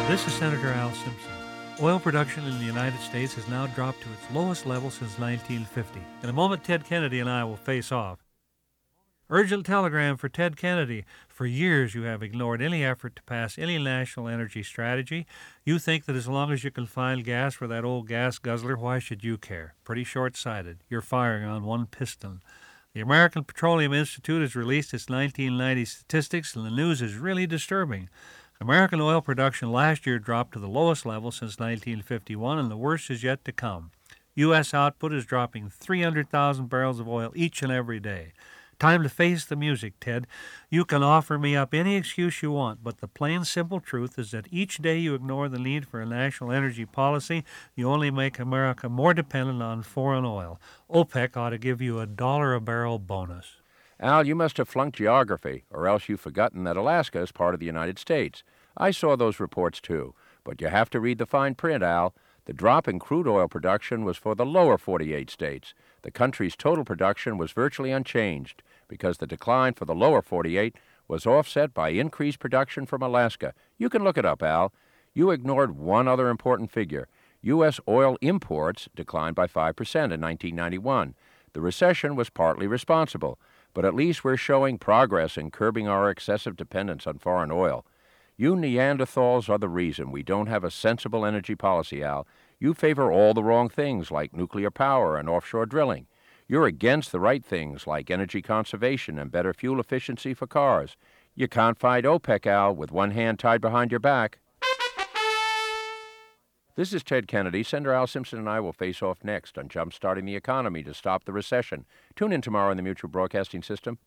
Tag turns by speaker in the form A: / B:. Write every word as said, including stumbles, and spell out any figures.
A: This is Senator Al Simpson. Oil production in the United States has now dropped to its lowest level since nineteen fifty. In a moment, Ted Kennedy and I will face off. Urgent telegram for Ted Kennedy. For years, you have ignored any effort to pass any national energy strategy. You think that as long as you can find gas for that old gas guzzler, why should you care? Pretty short-sighted. You're firing on one piston. The American Petroleum Institute has released its nineteen ninety statistics, and the news is really disturbing. American oil production last year dropped to the lowest level since nineteen fifty-one, and the worst is yet to come. U S output is dropping three hundred thousand barrels of oil each and every day. Time to face the music, Ted. You can offer me up any excuse you want, but the plain, simple truth is that each day you ignore the need for a national energy policy, you only make America more dependent on foreign oil. OPEC ought to give you a dollar a barrel bonus.
B: Al, you must have flunked geography, or else you've forgotten that Alaska is part of the United States. I saw those reports too, but you have to read the fine print, Al. The drop in crude oil production was for the lower forty-eight states. The country's total production was virtually unchanged because the decline for the lower forty-eight was offset by increased production from Alaska. You can look it up, Al. You ignored one other important figure. U S oil imports declined by five percent in nineteen ninety-one. The recession was partly responsible, but at least we're showing progress in curbing our excessive dependence on foreign oil. You Neanderthals are the reason we don't have a sensible energy policy, Al. You favor all the wrong things like nuclear power and offshore drilling. You're against the right things like energy conservation and better fuel efficiency for cars. You can't fight OPEC, Al, with one hand tied behind your back. This is Ted Kennedy. Senator Al Simpson and I will face off next on Jumpstarting the Economy to Stop the Recession. Tune in tomorrow on the Mutual Broadcasting System.